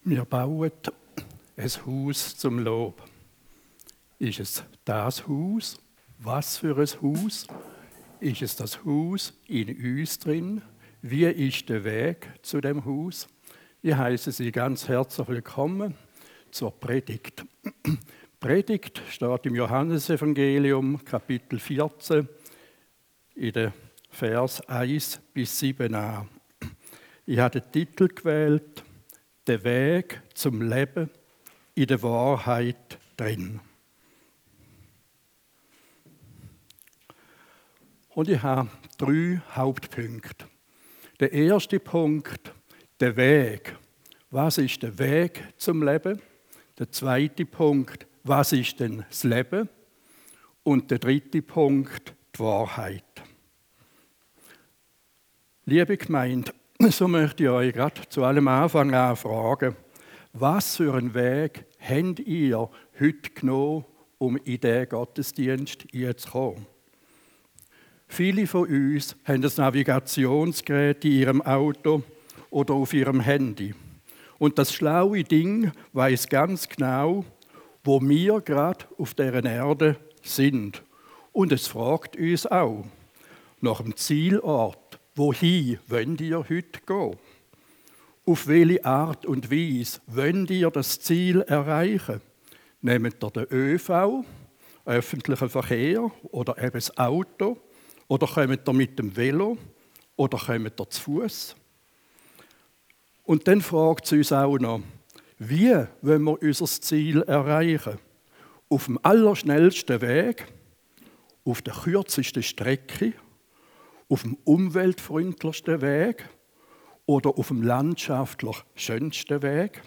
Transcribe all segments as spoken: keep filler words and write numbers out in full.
Wir bauen ein Haus zum Lob. Ist es das Haus? Was für ein Haus? Ist es das Haus in uns drin? Wie ist der Weg zu dem Haus? Ich heiße Sie ganz herzlich willkommen zur Predigt. Predigt steht im Johannesevangelium, Kapitel vierzehn, in den Vers eins bis sieben an. Ich habe den Titel gewählt: Der Weg zum Leben in der Wahrheit drin. Und ich habe drei Hauptpunkte. Der erste Punkt, der Weg. Was ist der Weg zum Leben? Der zweite Punkt, was ist denn das Leben? Und der dritte Punkt, die Wahrheit. Liebe Gemeinde, so möchte ich euch gerade zu allem Anfang an fragen, was für einen Weg habt ihr heute genommen, um in diesen Gottesdienst hineinzukommen? Viele von uns haben ein Navigationsgerät in ihrem Auto oder auf ihrem Handy. Und das schlaue Ding weiß ganz genau, wo wir gerade auf dieser Erde sind. Und es fragt uns auch nach dem Zielort: Wohin wollt ihr heute gehen? Auf welche Art und Weise wollt ihr das Ziel erreichen? Nehmt ihr den ÖV, öffentlichen Verkehr oder eben das Auto? Oder kommt ihr mit dem Velo? Oder kommt ihr zu Fuß? Und dann fragt sie uns auch noch, wie wollen wir unser Ziel erreichen? Auf dem allerschnellsten Weg? Auf der kürzesten Strecke? Auf dem umweltfreundlichsten Weg oder auf dem landschaftlich schönsten Weg?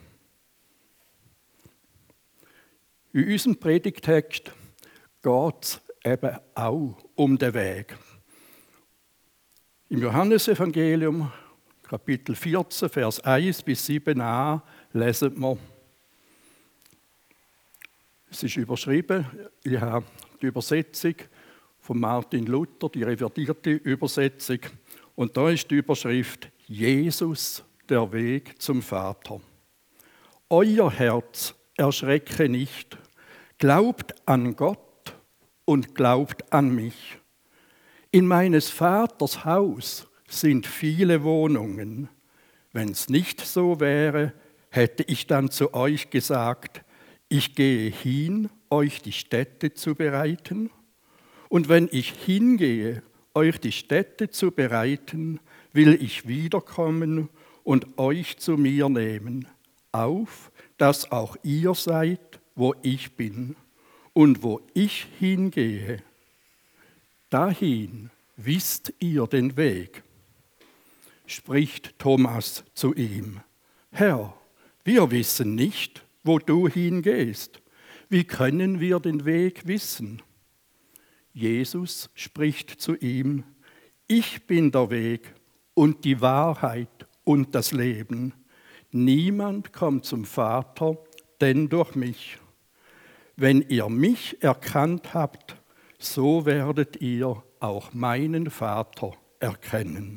In unserem Predigtext geht es eben auch um den Weg. Im Johannesevangelium, Kapitel vierzehn, Vers eins bis sieben a, lesen wir. Es ist überschrieben, ich habe die Übersetzung von Martin Luther, die revidierte Übersetzung. Und da ist die Überschrift: Jesus, der Weg zum Vater. Euer Herz erschrecke nicht, glaubt an Gott und glaubt an mich. In meines Vaters Haus sind viele Wohnungen. Wenn es nicht so wäre, hätte ich dann zu euch gesagt, ich gehe hin, euch die Stätte zu bereiten. Und wenn ich hingehe, euch die Stätte zu bereiten, will ich wiederkommen und euch zu mir nehmen, auf, dass auch ihr seid, wo ich bin. Und wo ich hingehe, dahin wisst ihr den Weg. Spricht Thomas zu ihm: Herr, wir wissen nicht, wo du hingehst. Wie können wir den Weg wissen? Jesus spricht zu ihm: Ich bin der Weg und die Wahrheit und das Leben. Niemand kommt zum Vater, denn durch mich. Wenn ihr mich erkannt habt, so werdet ihr auch meinen Vater erkennen.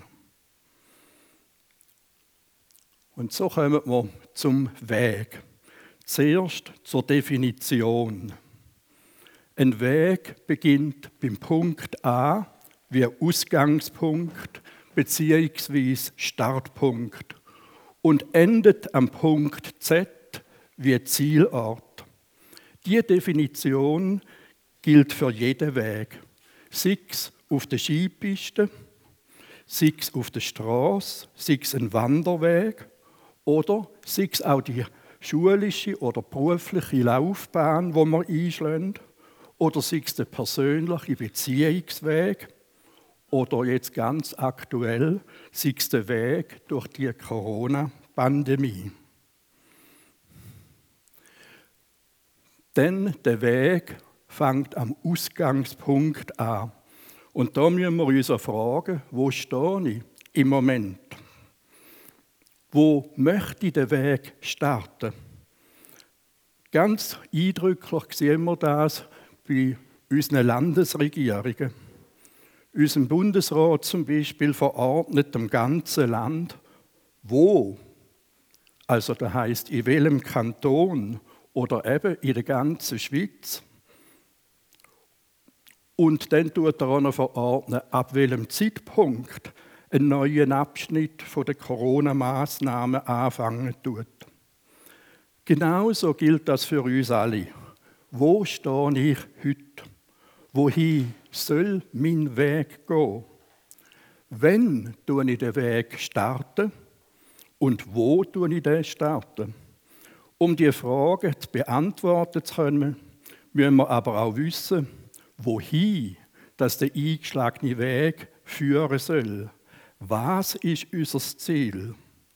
Und so kommen wir zum Weg. Zuerst zur Definition. Ein Weg beginnt beim Punkt A wie Ausgangspunkt bzw. Startpunkt und endet am Punkt Z wie Zielort. Diese Definition gilt für jeden Weg, sei es auf der Skipiste, sei es auf der Straße, sei es ein Wanderweg oder sei es auch die schulische oder berufliche Laufbahn, die man einschlägt, oder sei es der persönliche Beziehungsweg oder jetzt ganz aktuell, sei es der Weg durch die Corona-Pandemie. Denn der Weg fängt am Ausgangspunkt an. Und da müssen wir uns fragen, wo stehe ich im Moment? Wo möchte ich den Weg starten? Ganz eindrücklich sehen wir das bei unseren Landesregierungen. Unser Bundesrat zum Beispiel verordnet dem ganzen Land, wo Also das heisst, in welchem Kanton oder eben in der ganzen Schweiz. Und dann tut er auch noch verordnen, ab welchem Zeitpunkt einen neuen Abschnitt der Corona-Massnahmen anfangen tut. Genauso gilt das für uns alle. Wo stehe ich heute? Wohin soll mein Weg gehen? Wann tue ich den Weg starten und wo tue ich den starten? Um diese Fragen zu beantworten zu können, müssen wir aber auch wissen, wohin das der eingeschlagene Weg führen soll. Was ist unser Ziel?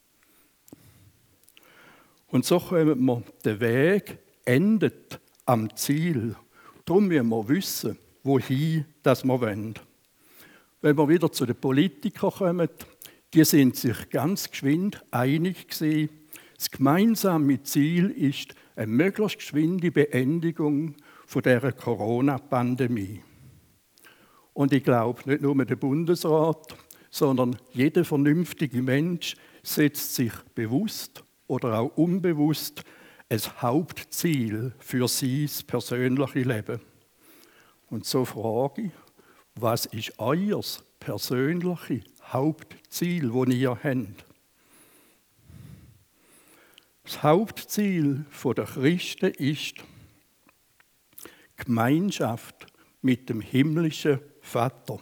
Und so kommen wir, der Weg endet am Ziel. Darum müssen wir wissen, wohin das wir wollen. Wenn wir wieder zu den Politikern kommen, die sind sich ganz geschwind einig gewesen. Das gemeinsame Ziel ist eine möglichst geschwinde Beendigung von dieser Corona-Pandemie. Und ich glaube, nicht nur der Bundesrat, sondern jeder vernünftige Mensch setzt sich bewusst oder auch unbewusst ein Hauptziel für sein persönliches Leben. Und so frage ich, was ist euer persönliches Hauptziel, das ihr habt? Das Hauptziel der Christen ist Gemeinschaft mit dem himmlischen Vater.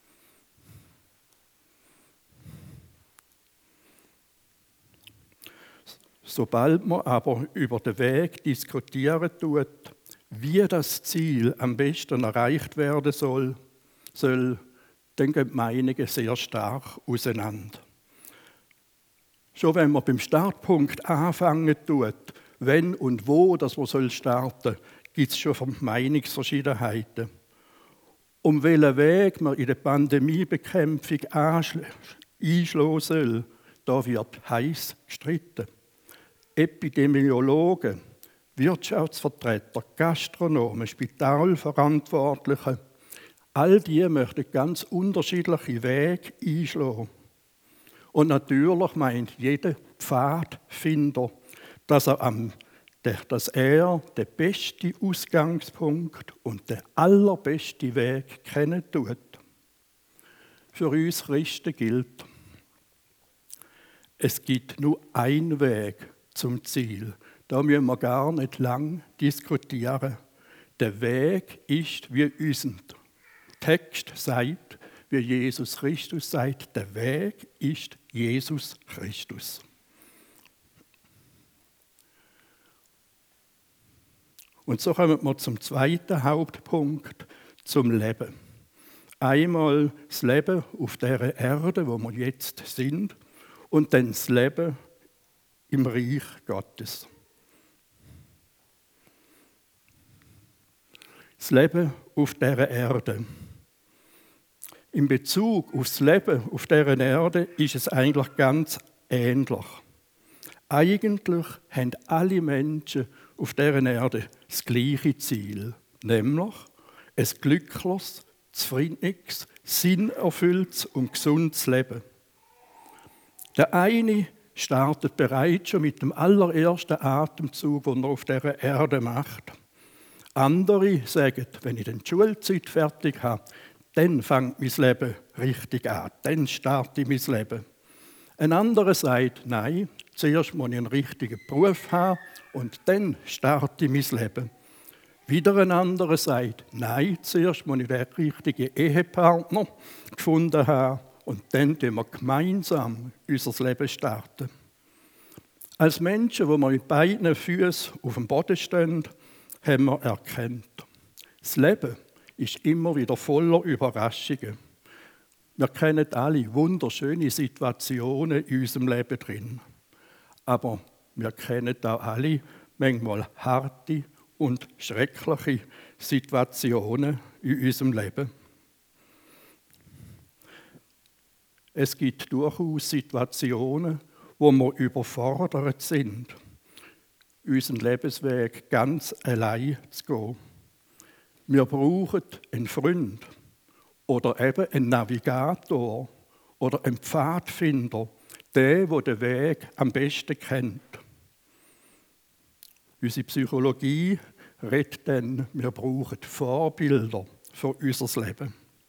Sobald man aber über den Weg diskutieren tut, wie das Ziel am besten erreicht werden soll, soll dann gehen die Meinungen sehr stark auseinander. Schon wenn man beim Startpunkt anfangen tut, wenn und wo das man starten soll, gibt es schon Meinungsverschiedenheiten. Um welchen Weg man in der Pandemiebekämpfung einschlagen soll, da wird heiß gestritten. Epidemiologen, Wirtschaftsvertreter, Gastronomen, Spitalverantwortliche, all die möchten ganz unterschiedliche Wege einschlagen. Und natürlich meint jeder Pfadfinder, dass er, am, dass er den besten Ausgangspunkt und den allerbesten Weg kennen tut. Für uns Christen gilt, es gibt nur einen Weg zum Ziel. Da müssen wir gar nicht lang diskutieren. Der Weg ist, wie unser Text sagt, wie Jesus Christus sagt, der Weg ist Jesus Christus. Und so kommen wir zum zweiten Hauptpunkt, zum Leben. Einmal das Leben auf der Erde, wo wir jetzt sind, und dann das Leben im Reich Gottes. Das Leben auf dieser Erde. In Bezug auf das Leben auf dieser Erde ist es eigentlich ganz ähnlich. Eigentlich haben alle Menschen auf dieser Erde das gleiche Ziel, nämlich ein glückliches, zufriedenes, sinnerfülltes und gesundes Leben. Der eine startet bereits schon mit dem allerersten Atemzug, den er auf dieser Erde macht. Andere sagen, wenn ich die Schulzeit fertig habe, dann fängt mein Leben richtig an, dann starte ich mein Leben. Ein anderer sagt, nein, zuerst muss ich einen richtigen Beruf haben und dann starte ich mein Leben. Wieder ein anderer sagt, nein, zuerst muss ich den richtigen Ehepartner gefunden haben und dann starten wir gemeinsam unser Leben starten. Als Menschen, die mit beiden Füßen auf dem Boden stehen, haben wir erkannt, das Leben ist immer wieder voller Überraschungen. Wir kennen alle wunderschöne Situationen in unserem Leben drin. Aber wir kennen auch alle manchmal harte und schreckliche Situationen in unserem Leben. Es gibt durchaus Situationen, wo wir überfordert sind, unseren Lebensweg ganz allein zu gehen. Wir brauchen einen Freund oder eben einen Navigator oder einen Pfadfinder, der, der den Weg am besten kennt. Unsere Psychologie redet dann, wir brauchen Vorbilder für unser Leben.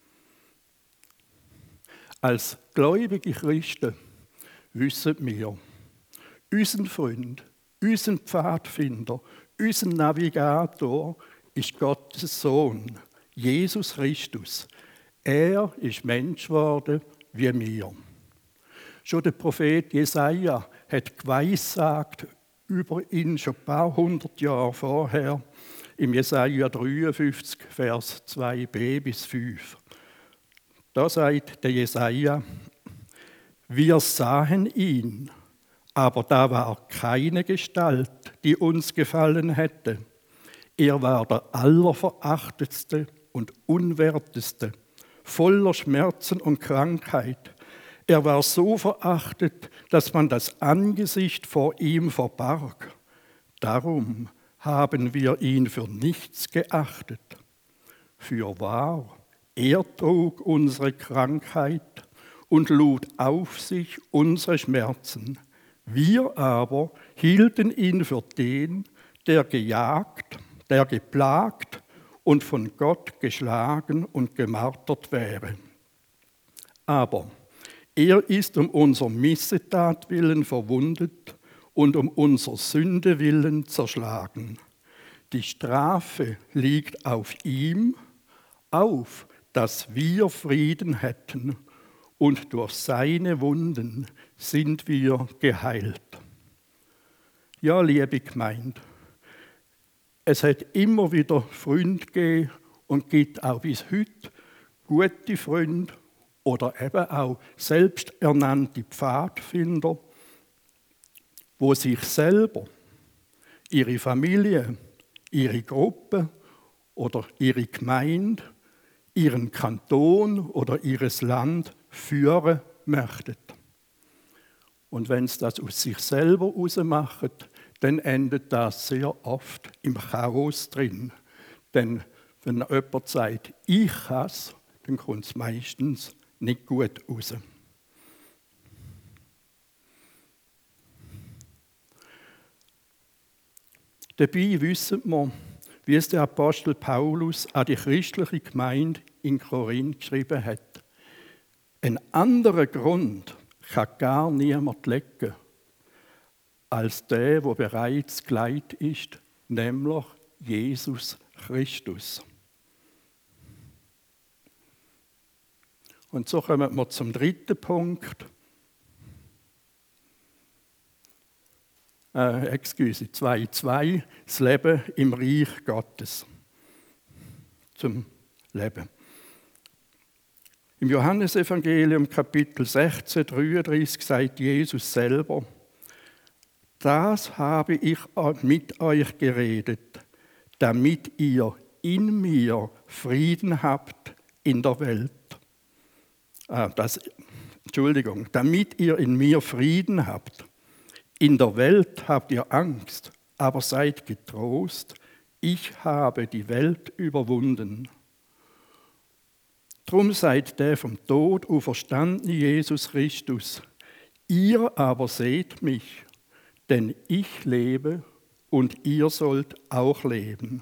Als gläubige Christen wissen wir, unser Freund, unser Pfadfinder, unser Navigator ist Gottes Sohn, Jesus Christus. Er ist Mensch geworden wie wir. Schon der Prophet Jesaja hat geweissagt über ihn schon ein paar hundert Jahre vorher, im Jesaja dreiundfünfzig, Vers zwei b bis fünf. Da sagt der Jesaja: Wir sahen ihn, aber da war keine Gestalt, die uns gefallen hätte. Er war der Allerverachtetste und Unwerteste, voller Schmerzen und Krankheit. Er war so verachtet, dass man das Angesicht vor ihm verbarg. Darum haben wir ihn für nichts geachtet. Fürwahr, er trug unsere Krankheit und lud auf sich unsere Schmerzen. Wir aber hielten ihn für den, der gejagt, der geplagt und von Gott geschlagen und gemartert wäre. Aber er ist um unser Missetat willen verwundet und um unser Sünde willen zerschlagen. Die Strafe liegt auf ihm, auf, dass wir Frieden hätten, und durch seine Wunden sind wir geheilt. Ja, liebe Gemeinde, es hat immer wieder Freunde gegeben und gibt auch bis heute gute Freunde oder eben auch selbsternannte Pfadfinder, wo sich selber, ihre Familie, ihre Gruppe oder ihre Gemeinde, ihren Kanton oder ihres Land führen möchten. Und wenn sie das aus sich selber herausmachen, dann endet das sehr oft im Chaos drin. Denn wenn jemand sagt, ich kann es, dann kommt es meistens nicht gut raus. Dabei wissen wir, wie es der Apostel Paulus an die christliche Gemeinde in Korinth geschrieben hat. Ein anderer Grund kann gar niemand legen, als der, der bereits geleitet ist, nämlich Jesus Christus. Und so kommen wir zum dritten Punkt. Äh, excuse, zwei Punkt zwei, das Leben im Reich Gottes. Zum Leben. Im Johannesevangelium Kapitel sechzehn, dreiunddreißig sagt Jesus selber: Das habe ich mit euch geredet, damit ihr in mir Frieden habt in der Welt. Ah, das, Entschuldigung, damit ihr in mir Frieden habt. In der Welt habt ihr Angst, aber seid getrost, ich habe die Welt überwunden. Drum seid der vom Tod auferstandene Jesus Christus. Ihr aber seht mich, denn ich lebe und ihr sollt auch leben.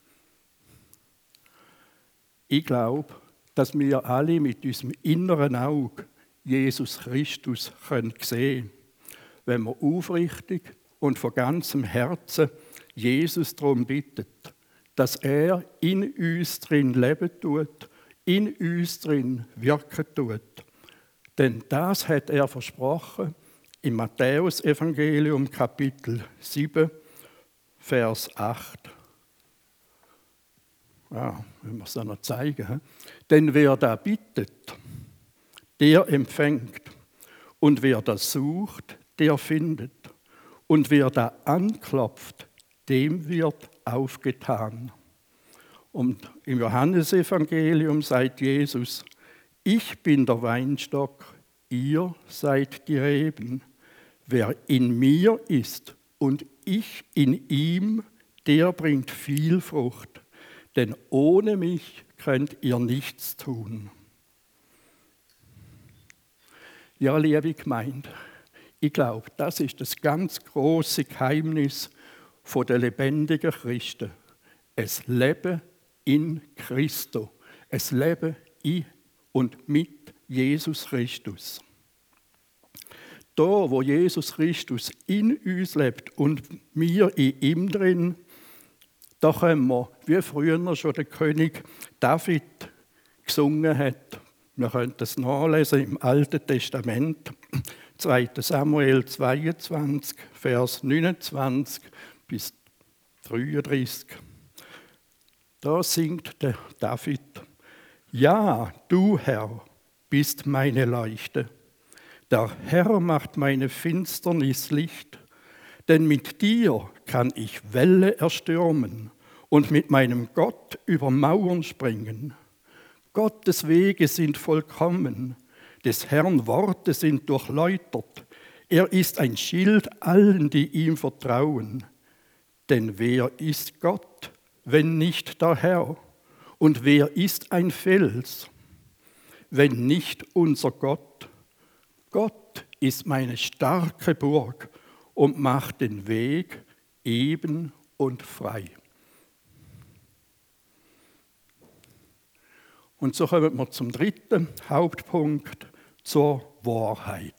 Ich glaube, dass wir alle mit unserem inneren Auge Jesus Christus sehen können, wenn wir aufrichtig und von ganzem Herzen Jesus darum bittet, dass er in uns drin leben tut, in uns drin wirken tut. Denn das hat er versprochen im Matthäus-Evangelium Kapitel sieben, Vers acht. Ja, wenn wir es dann noch zeigen. Denn wer da bittet, der empfängt. Und wer das sucht, der findet. Und wer da anklopft, dem wird aufgetan. Und im Johannesevangelium sagt Jesus: Ich bin der Weinstock, ihr seid die Reben. Wer in mir ist und ich in ihm, der bringt viel Frucht. Denn ohne mich könnt ihr nichts tun. Ja, liebe Gemeinde, ich glaube, das ist das ganz große Geheimnis von den lebendigen Christen. Es Leben in Christo. Es Leben in und mit Jesus Christus. Da, wo Jesus Christus in uns lebt und wir in ihm drin, da können wir, wie früher schon der König David gesungen hat. Wir können das nachlesen im Alten Testament, zweiter Samuel zweiundzwanzig, Vers neunundzwanzig bis dreiunddreißig. Da singt der David: Ja, du Herr, bist meine Leuchte. Der Herr macht meine Finsternis Licht, denn mit dir kann ich Welle erstürmen und mit meinem Gott über Mauern springen. Gottes Wege sind vollkommen, des Herrn Worte sind durchläutert. Er ist ein Schild allen, die ihm vertrauen. Denn wer ist Gott, wenn nicht der Herr? Und wer ist ein Fels, wenn nicht unser Gott? Gott ist meine starke Burg und macht den Weg eben und frei. Und so kommen wir zum dritten Hauptpunkt, zur Wahrheit.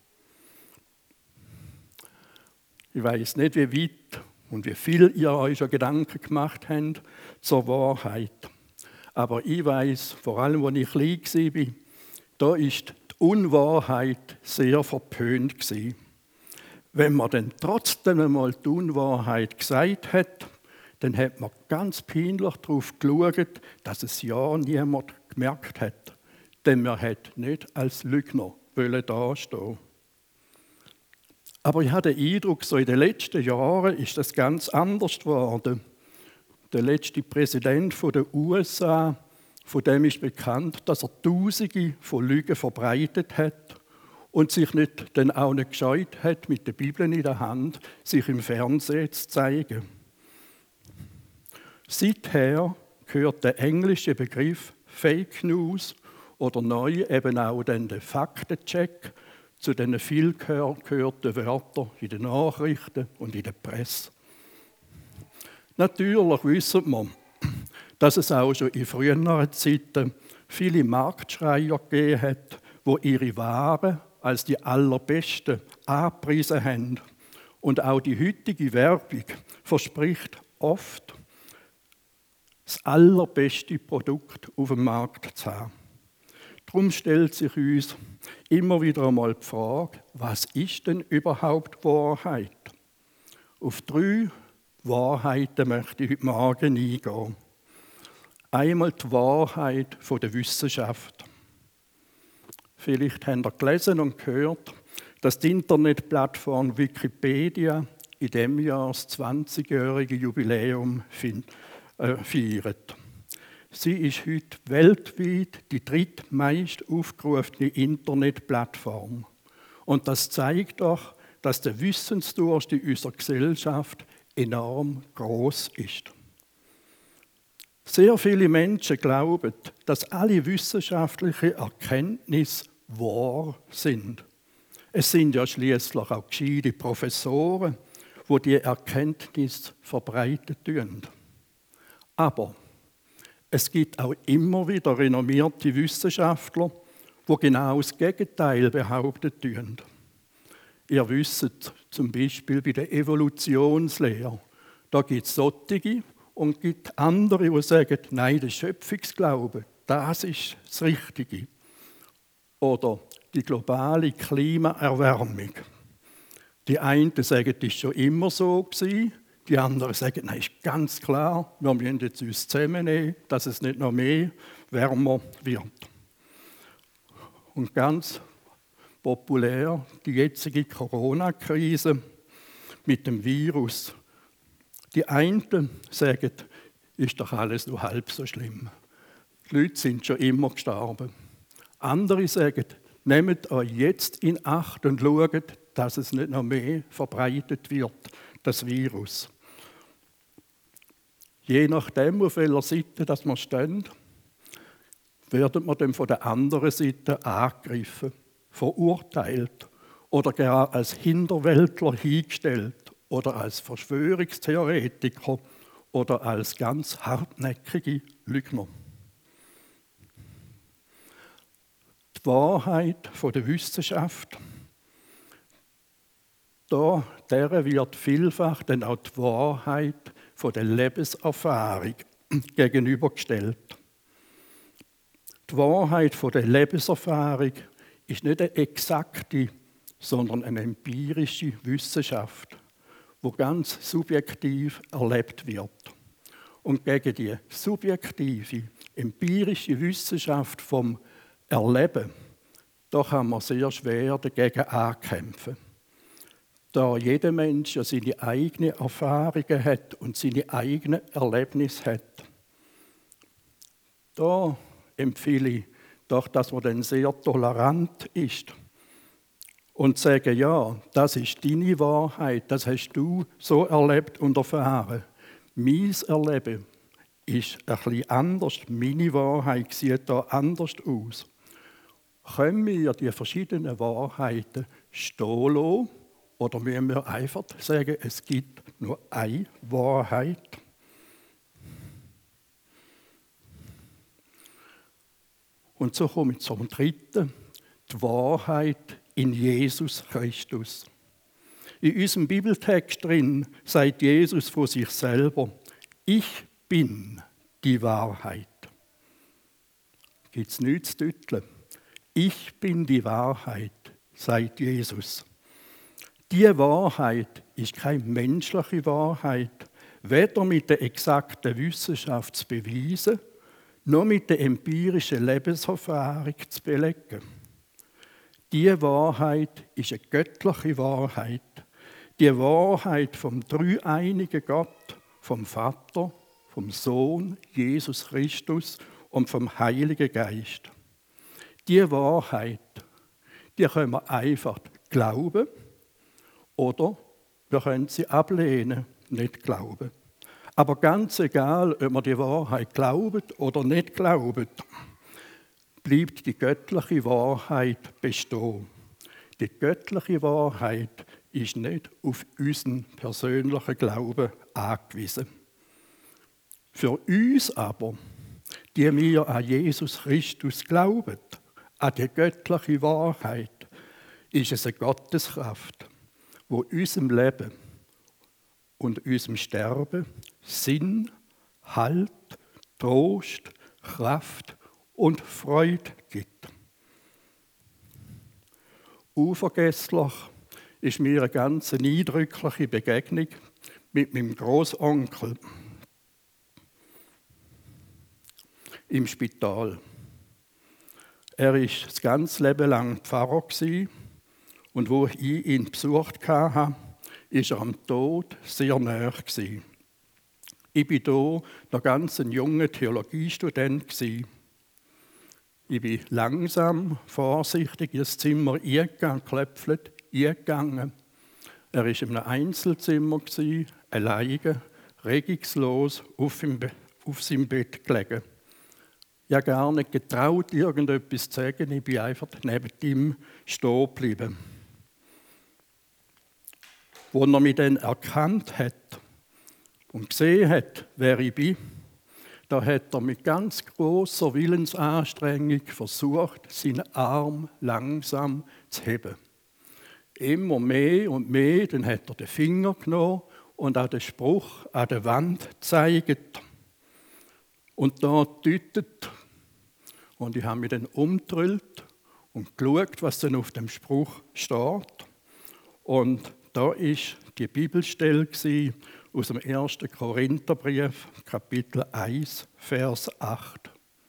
Ich weiß nicht, wie weit und wie viel ihr euch schon Gedanken gemacht habt zur Wahrheit. Aber ich weiß, vor allem, als ich klein war, da war die Unwahrheit sehr verpönt gewesen. Wenn man dann trotzdem einmal die Unwahrheit gesagt hat, dann hat man ganz peinlich darauf geschaut, dass es ja niemand gemerkt hat. Denn man hat nicht als Lügner dastehen. Aber ich habe den Eindruck, so in den letzten Jahren ist das ganz anders geworden. Der letzte Präsident der U S A, von dem ist bekannt, dass er Tausende von Lügen verbreitet hat und sich nicht, dann auch nicht gescheut hat, mit der Bibel in der Hand, sich im Fernsehen zu zeigen. Seither gehört der englische Begriff Fake News oder neu eben auch dann der Faktencheck zu den viel gehörten Wörtern in den Nachrichten und in der Presse. Natürlich wissen wir, dass es auch schon in früheren Zeiten viele Marktschreier gegeben hat, die ihre Waren als die allerbesten angepriesen haben. Und auch die heutige Werbung verspricht oft, das allerbeste Produkt auf dem Markt zu haben. Darum stellt sich uns immer wieder einmal die Frage, was ist denn überhaupt Wahrheit? Auf drei Wahrheiten möchte ich heute Morgen eingehen. Einmal die Wahrheit von der Wissenschaft. Vielleicht habt ihr gelesen und gehört, dass die Internetplattform Wikipedia in diesem Jahr das zwanzigjährige Jubiläum feiert. Sie ist heute weltweit die drittmeist aufgerufene Internetplattform. Und das zeigt doch, dass der Wissensdurst in unserer Gesellschaft enorm groß ist. Sehr viele Menschen glauben, dass alle wissenschaftlichen Erkenntnisse wahr sind. Es sind ja schließlich auch gescheite Professoren, die die Erkenntnis verbreiten tun. Aber es gibt auch immer wieder renommierte Wissenschaftler, die genau das Gegenteil behaupten tun. Ihr wisst zum Beispiel bei der Evolutionslehre, da gibt es solche und gibt andere, die sagen, nein, der Schöpfungsglaube, das ist das Richtige. Oder die globale Klimaerwärmung. Die einen sagen, das ist schon immer so gewesen. Die anderen sagen, nein, ist ganz klar, wir müssen jetzt uns zusammennehmen, dass es nicht noch mehr wärmer wird. Und ganz populär die jetzige Corona-Krise mit dem Virus. Die einen sagen, ist doch alles nur halb so schlimm. Die Leute sind schon immer gestorben. Andere sagen, nehmt euch jetzt in Acht und schaut, dass es nicht noch mehr verbreitet wird, das Virus. Je nachdem, auf welcher Seite dass wir stehen, werden wir dann von der anderen Seite angegriffen, verurteilt oder gar als Hinterwäldler hingestellt oder als Verschwörungstheoretiker oder als ganz hartnäckige Lügner. Die Wahrheit von der Wissenschaft, da, der wird vielfach dann auch die Wahrheit von der Lebenserfahrung gegenübergestellt. Die Wahrheit von der Lebenserfahrung ist nicht eine exakte, sondern eine empirische Wissenschaft, die ganz subjektiv erlebt wird. Und gegen die subjektive, empirische Wissenschaft vom Erleben, da kann man sehr schwer dagegen ankämpfen. Da jeder Mensch ja seine eigenen Erfahrungen hat und seine eigenen Erlebnisse hat. Da empfehle ich doch, dass man dann sehr tolerant ist und sagt, ja, das ist deine Wahrheit, das hast du so erlebt und erfahren. Mein Erleben ist ein bisschen anders, meine Wahrheit sieht da anders aus. Können wir die verschiedenen Wahrheiten stehen lassen? Oder müssen wir einfach sagen, es gibt nur eine Wahrheit? Und so komme ich zum dritten, die Wahrheit in Jesus Christus. In unserem Bibeltext drin sagt Jesus von sich selber, ich bin die Wahrheit. Gibt es nichts zu tütteln? Ich bin die Wahrheit, sagt Jesus. Diese Wahrheit ist keine menschliche Wahrheit, weder mit der exakten Wissenschaft zu beweisen, noch mit der empirischen Lebenserfahrung zu belegen. Diese Wahrheit ist eine göttliche Wahrheit, die Wahrheit vom dreieinigen Gott, vom Vater, vom Sohn, Jesus Christus und vom Heiligen Geist. Diese Wahrheit, die können wir einfach glauben oder wir können sie ablehnen, nicht glauben. Aber ganz egal, ob wir die Wahrheit glauben oder nicht glauben, bleibt die göttliche Wahrheit bestehen. Die göttliche Wahrheit ist nicht auf unseren persönlichen Glauben angewiesen. Für uns aber, die wir an Jesus Christus glauben, an die göttliche Wahrheit, ist es eine Gotteskraft, die unserem Leben und unserem Sterben Sinn, Halt, Trost, Kraft und Freude gibt. Unvergesslich ist mir eine ganz eindrückliche Begegnung mit meinem Großonkel im Spital. Er war das ganze Leben lang Pfarrer und wo ich ihn besucht habe, war er am Tod sehr nahe. Ich war hier noch ganz ein junger Theologiestudent. Ich bin langsam, vorsichtig ins Zimmer eingegangen, geklopft, eingegangen. Er war in einem Einzelzimmer, alleine, regungslos auf, Be- auf seinem Bett gelegen. Ich habe gar nicht getraut, irgendetwas zu sagen. Ich bin einfach neben ihm stehen geblieben. Als er mich dann erkannt hat und gesehen hat, wer ich bin, da hat er mit ganz grosser Willensanstrengung versucht, seinen Arm langsam zu heben. Immer mehr und mehr, dann hat er den Finger genommen und an den Spruch an der Wand gezeigt und da deutet. Und ich habe mich dann umgedreht und geschaut, was denn auf dem Spruch steht. Und da war die Bibelstelle aus dem ersten Korintherbrief, Kapitel eins, Vers acht.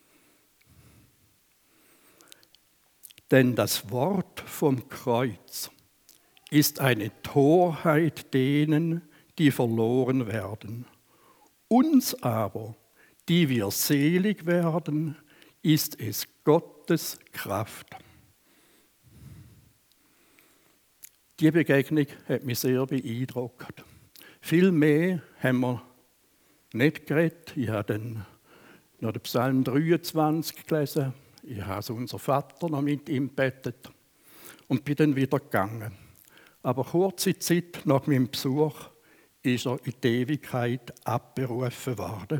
Denn das Wort vom Kreuz ist eine Torheit denen, die verloren werden. Uns aber, die wir selig werden, ist es Gottes Kraft. Die Begegnung hat mich sehr beeindruckt. Viel mehr haben wir nicht geredet. Ich habe dann noch den Psalm dreiundzwanzig gelesen. Ich habe unser Vater noch mit ihm gebetet und bin dann wieder gegangen. aber kurze Zeit nach meinem Besuch ist er in die Ewigkeit abberufen worden.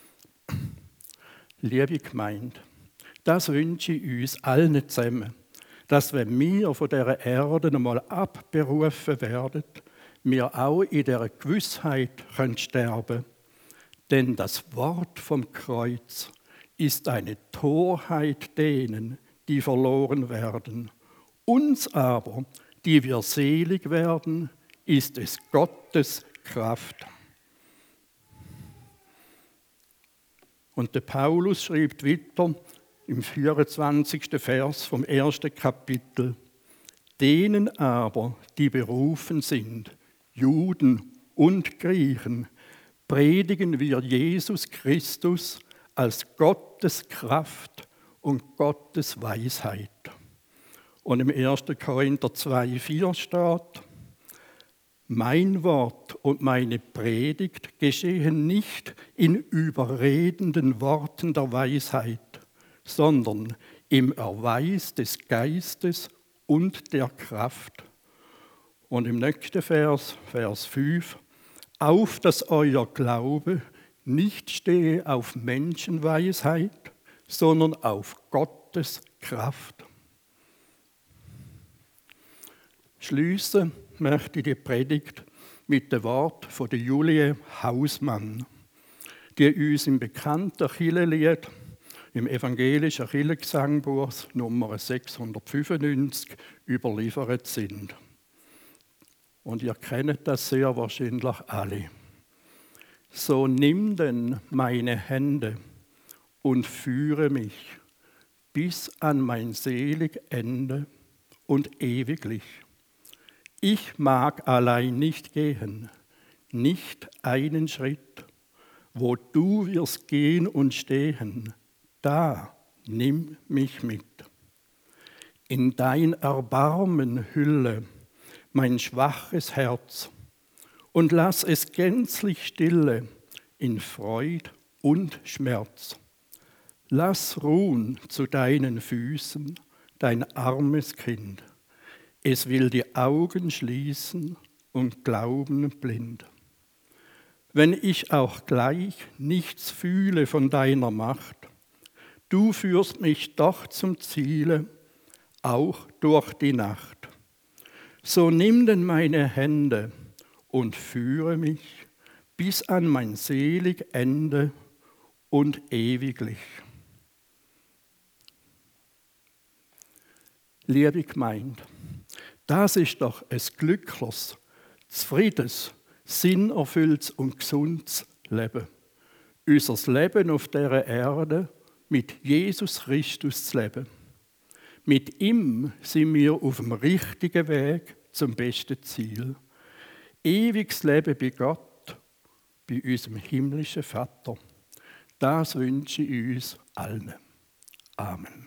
Liebe Gemeinde, das wünsche ich uns allen zusammen, dass wenn wir von dieser Erde einmal abberufen werden, wir auch in dieser Gewissheit können sterben. Denn das Wort vom Kreuz ist eine Torheit denen, die verloren werden. Uns aber, die wir selig werden, ist es Gottes Kraft. Und der Paulus schreibt weiter im vierundzwanzigsten Vers vom ersten Kapitel: Denen aber, die berufen sind, Juden und Griechen, predigen wir Jesus Christus als Gottes Kraft und Gottes Weisheit. Und im ersten Korinther zwei vier steht: Mein Wort und meine Predigt geschehen nicht in überredenden Worten der Weisheit, sondern im Erweis des Geistes und der Kraft. Und im nächsten Vers, Vers fünf, auf dass euer Glaube nicht stehe auf Menschenweisheit, sondern auf Gottes Kraft. Schließen möchte ich die Predigt mit dem Wort von der Julie Hausmann, die uns im bekannten Kirchenlied, im evangelischen Kirchengesangbuch Nummer sechshundertfünfundneunzig überliefert sind. Und ihr kennt das sehr wahrscheinlich alle. So nimm denn meine Hände und führe mich bis an mein selig Ende und ewiglich. Ich mag allein nicht gehen, nicht einen Schritt. Wo du wirst gehen und stehen, da nimm mich mit. In dein Erbarmen hülle mein schwaches Herz und lass es gänzlich stille in Freud und Schmerz. Lass ruhen zu deinen Füßen dein armes Kind. Es will die Augen schließen und glauben blind. Wenn ich auch gleich nichts fühle von deiner Macht, du führst mich doch zum Ziele, auch durch die Nacht. So nimm denn meine Hände und führe mich bis an mein selig Ende und ewiglich. Liebe Gemeinde, das ist doch ein glückliches, zufriedenes, sinnerfülltes und gesundes Leben. Unser Leben auf dieser Erde mit Jesus Christus zu leben. Mit ihm sind wir auf dem richtigen Weg zum besten Ziel. Ewiges Leben bei Gott, bei unserem himmlischen Vater. Das wünsche ich uns allen. Amen.